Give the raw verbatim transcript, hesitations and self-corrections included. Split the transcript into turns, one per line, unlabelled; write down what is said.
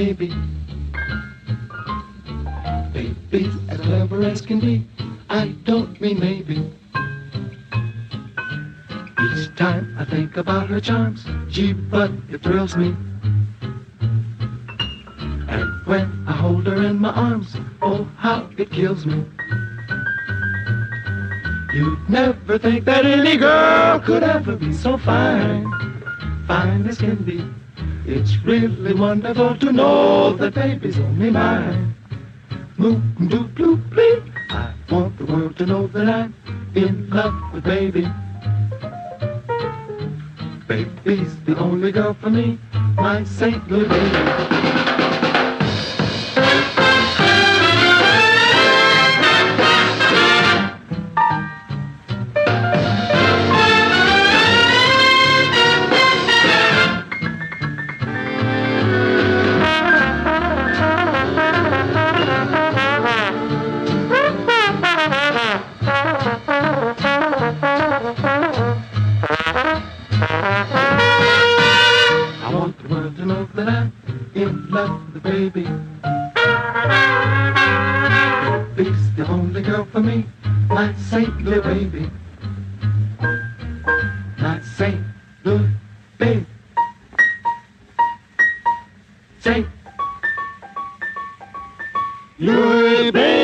baby. Baby's as clever as can be. I don't mean maybe. Each time I think about her charms, gee, but it thrills me. And when I hold her in my arms, oh, how it kills me. You'd never think that any girl could ever be so fine, fine as can be. It's really wonderful to know that baby's only mine. Moo, doo, bloop, bleep. I want the world to know that I'm in love with baby. Baby's the only girl for me, my Saint Louis baby. I want the world to know that I'm in love with the baby. Baby's the only girl for me, my Saint Louis baby. My Saint Louis baby. Saint Louis baby.